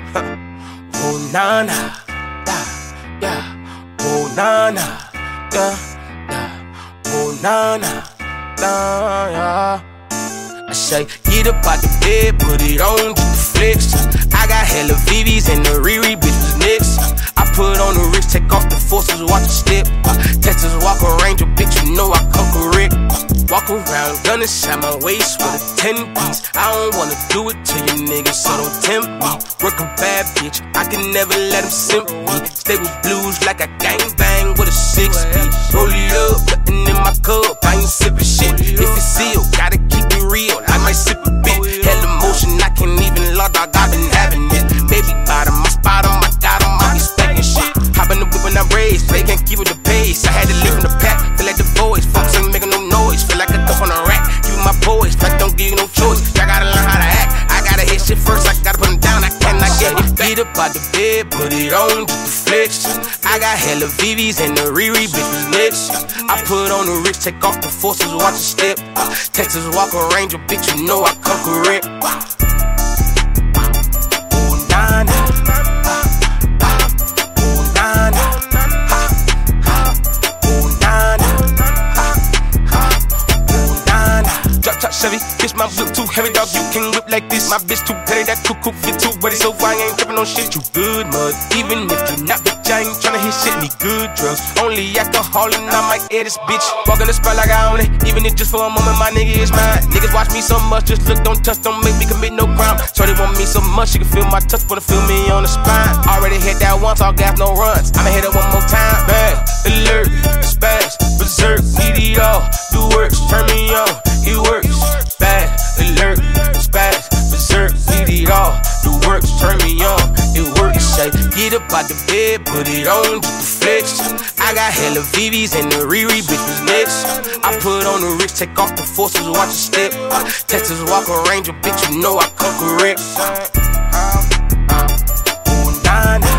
Oh na na, yeah, yeah. Oh na na, yeah, yeah. Oh na na, yeah. I say, get up out the bed, put it on, get the flex. I got hella VVs and the Riri bitch was next. I put on the wrist, take off the forces, watch the step. Texas Walker Ranger, bitch, you know I come correct. Walk around, gun inside my waist with a 10-piece. I don't wanna do it to you niggas, so don't tempt me. Work a bad bitch, I can never let them simp me. Stay with blues like a gangbang with a 6-speed. Roll it up, nothing in my cup, I ain't sippin' shit. If it's sealed, gotta keep it real, I might sip a bit. Hell emotion, I can't even lie, dog, I've been having it. Baby bottom, I spot 'em, I got 'em, I be stacking shit. Hop in the whip when I raise, they can't keep with the pace. I had to live in the pack, feel like the voice. Folks ain't making no noise, feel like a duck on a rack. Keep my boys, I don't give you no choice. I gotta learn how to act, I gotta hit shit first, I gotta put them down, I cannot get it back. Get up out the bed, put it on, get the flex. I got hella VVs and the Riri bitch was next. I put on the wrist, take off the forces, watch the step. Texas Walker Ranger, bitch, you know I come correct. Oh na na, oh na na, oh na na, oh na na. Drop top Chevy, bitch, my whip too heavy, dog, you can whip like this. My bitch too petty, that cuckoo fit too ready, so I ain't trippin' on shit. You good, mud, even if you not, bitch, I ain't tryna hit shit. Need good drugs, only alcohol and I might air this bitch. Walk in the spot like I own it, even if just for a moment, my nigga is mine. Niggas watch me so much, just look, don't touch, don't make me commit no crime. Shorty want me so much, she can feel my touch, wanna feel me on the spine. Already hit that once, all gas, no runs. I'ma hit it one more time. Bad, alert, spaz, berserk, need it all. Do works, turn me on, it works. Bad, alert, spaz, berserk, need it all. Do works, turn me on, it works. Say, get up out the bed, put it on, get the flex. I got hella VVs and the Riri bitch was next. I put on the wrist, take off the forces, watch the step. Texas Walker Ranger, bitch, you know I come correct. Oh na na.